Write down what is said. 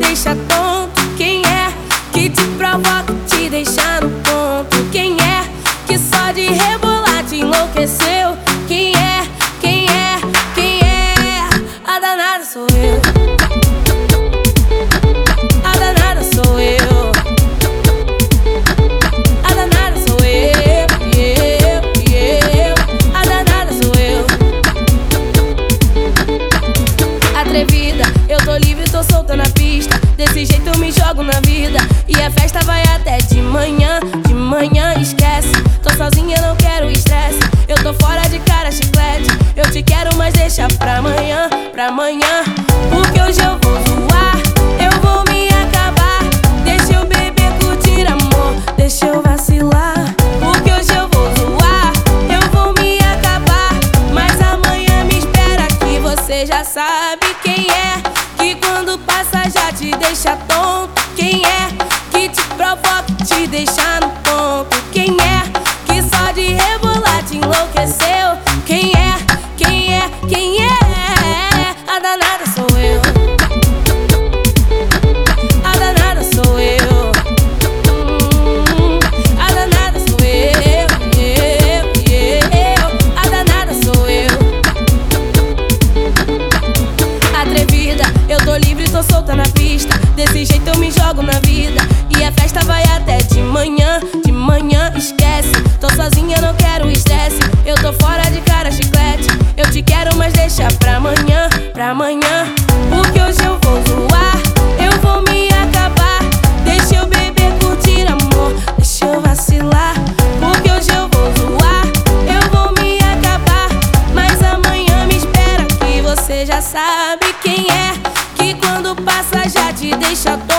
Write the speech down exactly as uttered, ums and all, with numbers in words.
deixa tonto? Quem é que te provoca, te deixa no ponto? Quem é que só de rebolar te enlouqueceu? Quem é, quem é, quem é? A danada sou eu. A danada sou eu. A danada sou eu, eu, eu. A danada sou eu. Atrevida, eu tô livre, tô solta na pista. Desse jeito eu me jogo na vida. E a festa vai até de manhã. De manhã esquece, tô sozinha, não quero estresse. Eu tô fora de cara, chiclete. Eu te quero, mas deixa pra amanhã, pra amanhã. Porque hoje eu vou zoar, eu vou me acabar. Deixa eu beber, curtir amor, deixa eu vacilar. Porque hoje eu vou zoar, eu vou me acabar. Mas amanhã me espera que você já sabe quem é que quando passa já te deixa tonto. Quem é que te provoca, te deixa no ponto? Quem é que só de rebolar te enlouqueceu? Quem é, quem é, quem é? A danada sou eu. A danada sou eu. Hum, a danada sou eu, eu, eu. A danada sou eu. Atrevida, eu tô livre, tô solta na pista. Desse jeito eu me jogo na vida. E a festa vai até de manhã. De manhã esquece, tô sozinha, não quero estresse. Eu tô fora de cara, chiclete. Eu te quero, mas deixa pra amanhã, pra amanhã. Porque hoje eu vou zoar, eu vou me acabar. Deixa eu beber, curtir amor, deixa eu vacilar. Porque hoje eu vou zoar, eu vou me acabar. Mas amanhã me espera que você já sabe quem é que quando passa já te deixa tonto.